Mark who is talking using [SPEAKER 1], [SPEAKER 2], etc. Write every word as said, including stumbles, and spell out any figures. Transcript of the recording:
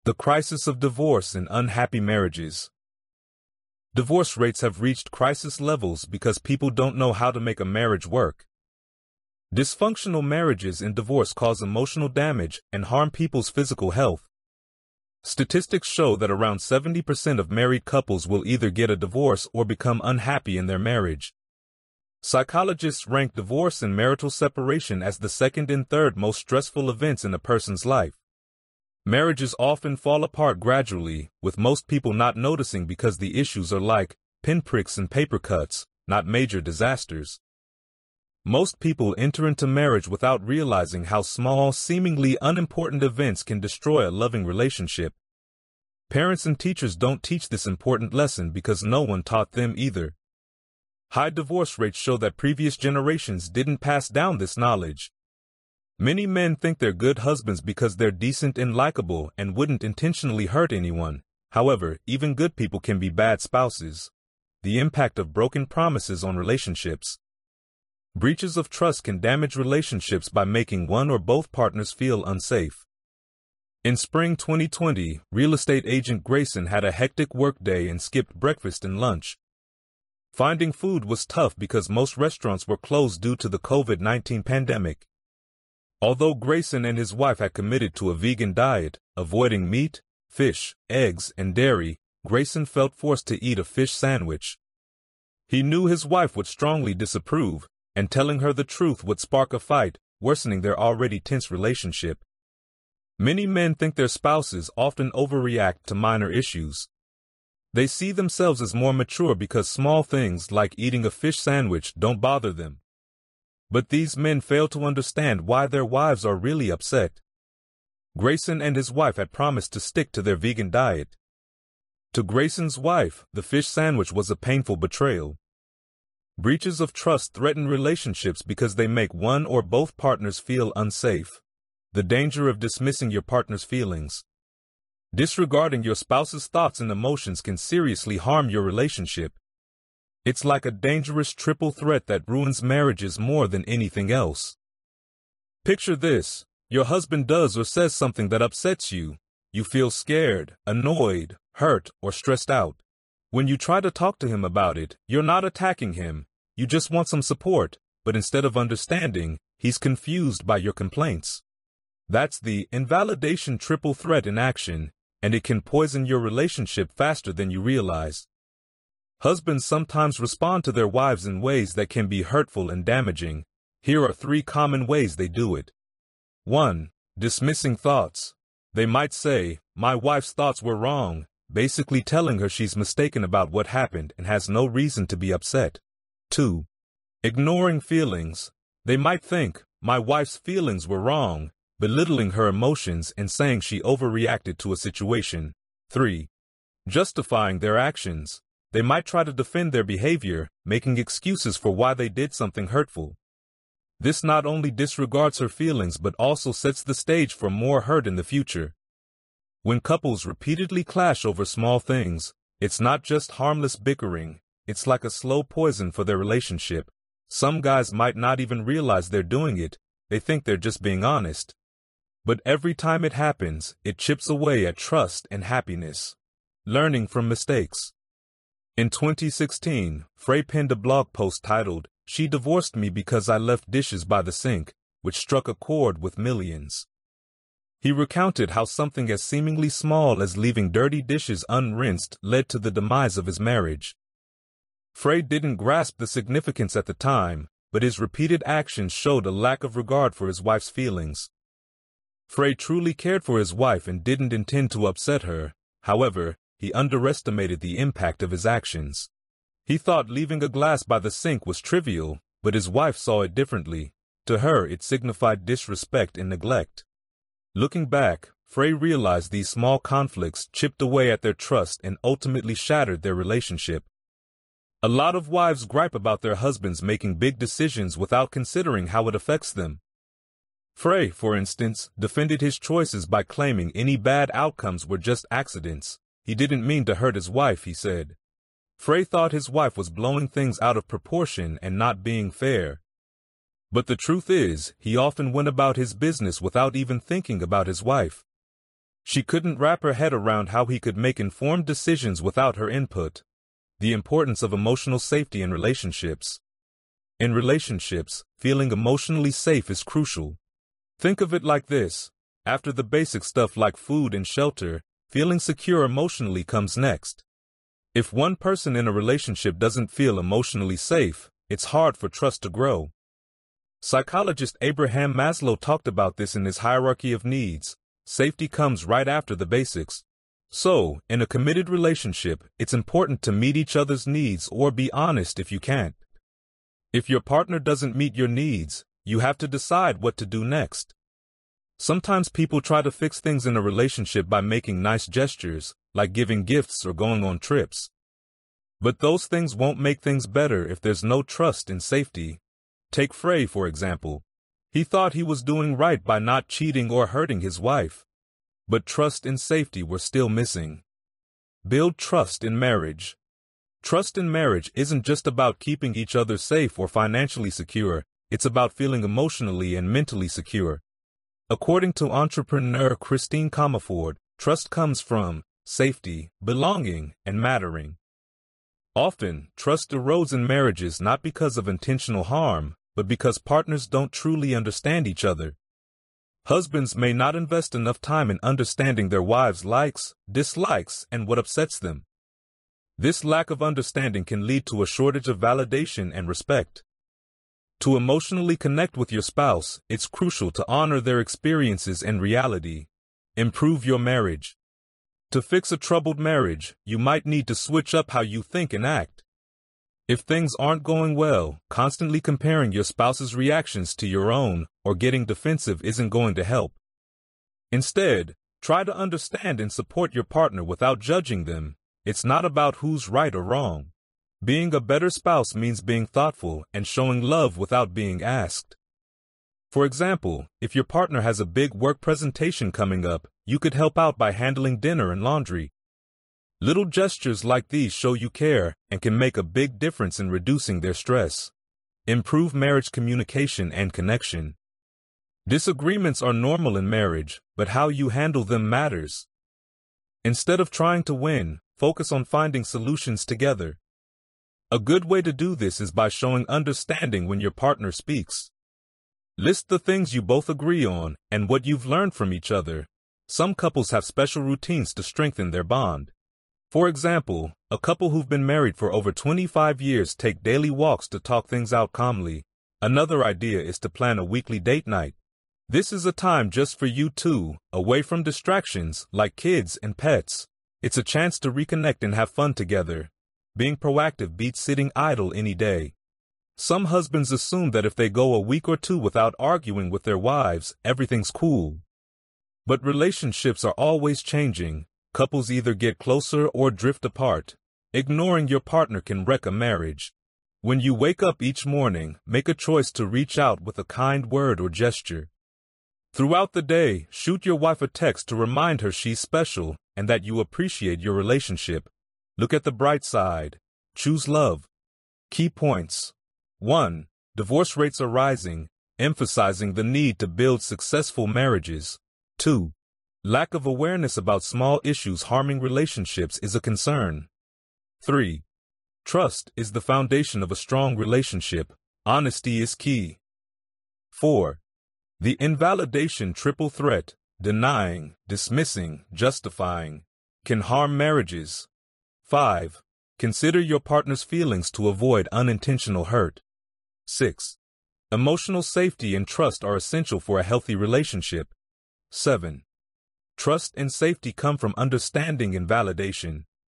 [SPEAKER 1] The crisis of divorce in unhappy marriages. Divorce rates have reached crisis levels because people don't know how to make a marriage work. Dysfunctional marriages and divorce cause emotional damage and harm people's physical health. Statistics show that around seventy percent of married couples will either get a divorce or become unhappy in their marriage. Psychologists rank divorce and marital separation as the second and third most stressful events in a person's life. Marriages often fall apart gradually, with most people not noticing because the issues are like pinpricks and paper cuts, not major disasters. Most people enter into marriage without realizing how small, seemingly unimportant events can destroy a loving relationship. Parents and teachers don't teach this important lesson because no one taught them either. High divorce rates show that previous generations didn't pass down this knowledge. Many men think they're good husbands because they're decent and likable and wouldn't intentionally hurt anyone. However, even good people can be bad spouses. The impact of broken promises on relationships. Breaches of trust can damage relationships by making one or both partners feel unsafe. In spring twenty twenty, real estate agent Grayson had a hectic workday and skipped breakfast and lunch. Finding food was tough because most restaurants were closed due to the COVID nineteen pandemic. Although Grayson and his wife had committed to a vegan diet, avoiding meat, fish, eggs, and dairy, Grayson felt forced to eat a fish sandwich. He knew his wife would strongly disapprove, and telling her the truth would spark a fight, worsening their already tense relationship. Many men think their spouses often overreact to minor issues. They see themselves as more mature because small things like eating a fish sandwich don't bother them. But these men fail to understand why their wives are really upset. Grayson and his wife had promised to stick to their vegan diet. To Grayson's wife, the fish sandwich was a painful betrayal. Breaches of trust threaten relationships because they make one or both partners feel unsafe. The danger of dismissing your partner's feelings. Disregarding your spouse's thoughts and emotions can seriously harm your relationship. It's like a dangerous triple threat that ruins marriages more than anything else. Picture this: your husband does or says something that upsets you. You feel scared, annoyed, hurt, or stressed out. When you try to talk to him about it, you're not attacking him. You just want some support, but instead of understanding, he's confused by your complaints. That's the invalidation triple threat in action, and it can poison your relationship faster than you realize. Husbands sometimes respond to their wives in ways that can be hurtful and damaging. Here are three common ways they do it. one. Dismissing thoughts. They might say, "My wife's thoughts were wrong," basically telling her she's mistaken about what happened and has no reason to be upset. two. Ignoring feelings. They might think, "My wife's feelings were wrong," belittling her emotions and saying she overreacted to a situation. three. Justifying their actions. They might try to defend their behavior, making excuses for why they did something hurtful. This not only disregards her feelings but also sets the stage for more hurt in the future. When couples repeatedly clash over small things, it's not just harmless bickering, it's like a slow poison for their relationship. Some guys might not even realize they're doing it, they think they're just being honest. But every time it happens, it chips away at trust and happiness. Learning from mistakes. In twenty sixteen, Frey penned a blog post titled, "She Divorced Me Because I Left Dishes by the Sink," which struck a chord with millions. He recounted how something as seemingly small as leaving dirty dishes unrinsed led to the demise of his marriage. Frey didn't grasp the significance at the time, but his repeated actions showed a lack of regard for his wife's feelings. Frey truly cared for his wife and didn't intend to upset her. However, he underestimated the impact of his actions. He thought leaving a glass by the sink was trivial, but his wife saw it differently. To her, it signified disrespect and neglect. Looking back, Frey realized these small conflicts chipped away at their trust and ultimately shattered their relationship. A lot of wives gripe about their husbands making big decisions without considering how it affects them. Frey, for instance, defended his choices by claiming any bad outcomes were just accidents. He didn't mean to hurt his wife, he said. Frey thought his wife was blowing things out of proportion and not being fair. But the truth is, he often went about his business without even thinking about his wife. She couldn't wrap her head around how he could make informed decisions without her input. The importance of emotional safety in relationships. In relationships, feeling emotionally safe is crucial. Think of it like this. After the basic stuff like food and shelter, feeling secure emotionally comes next. If one person in a relationship doesn't feel emotionally safe, it's hard for trust to grow. Psychologist Abraham Maslow talked about this in his hierarchy of needs. Safety comes right after the basics. So, in a committed relationship, it's important to meet each other's needs or be honest if you can't. If your partner doesn't meet your needs, you have to decide what to do next. Sometimes people try to fix things in a relationship by making nice gestures, like giving gifts or going on trips. But those things won't make things better if there's no trust and safety. Take Frey, for example. He thought he was doing right by not cheating or hurting his wife. But trust and safety were still missing. Build trust in marriage. Trust in marriage isn't just about keeping each other safe or financially secure, it's about feeling emotionally and mentally secure. According to entrepreneur Christine Comerford, trust comes from safety, belonging, and mattering. Often, trust erodes in marriages not because of intentional harm, but because partners don't truly understand each other. Husbands may not invest enough time in understanding their wives' likes, dislikes, and what upsets them. This lack of understanding can lead to a shortage of validation and respect. To emotionally connect with your spouse, it's crucial to honor their experiences and reality. Improve your marriage. To fix a troubled marriage, you might need to switch up how you think and act. If things aren't going well, constantly comparing your spouse's reactions to your own or getting defensive isn't going to help. Instead, try to understand and support your partner without judging them. It's not about who's right or wrong. Being a better spouse means being thoughtful and showing love without being asked. For example, if your partner has a big work presentation coming up, you could help out by handling dinner and laundry. Little gestures like these show you care and can make a big difference in reducing their stress. Improve marriage communication and connection. Disagreements are normal in marriage, but how you handle them matters. Instead of trying to win, focus on finding solutions together. A good way to do this is by showing understanding when your partner speaks. List the things you both agree on and what you've learned from each other. Some couples have special routines to strengthen their bond. For example, a couple who've been married for over twenty-five years take daily walks to talk things out calmly. Another idea is to plan a weekly date night. This is a time just for you two, away from distractions like kids and pets. It's a chance to reconnect and have fun together. Being proactive beats sitting idle any day. Some husbands assume that if they go a week or two without arguing with their wives, everything's cool. But relationships are always changing. Couples either get closer or drift apart. Ignoring your partner can wreck a marriage. When you wake up each morning, make a choice to reach out with a kind word or gesture. Throughout the day, shoot your wife a text to remind her she's special and that you appreciate your relationship. Look at the bright side. Choose love. Key points. one. Divorce rates are rising, emphasizing the need to build successful marriages. two. Lack of awareness about small issues harming relationships is a concern. three. Trust is the foundation of a strong relationship. Honesty is key. four. The invalidation triple threat, denying, dismissing, justifying, can harm marriages. five. Consider your partner's feelings to avoid unintentional hurt. six. Emotional safety and trust are essential for a healthy relationship. seven. Trust and safety come from understanding and validation.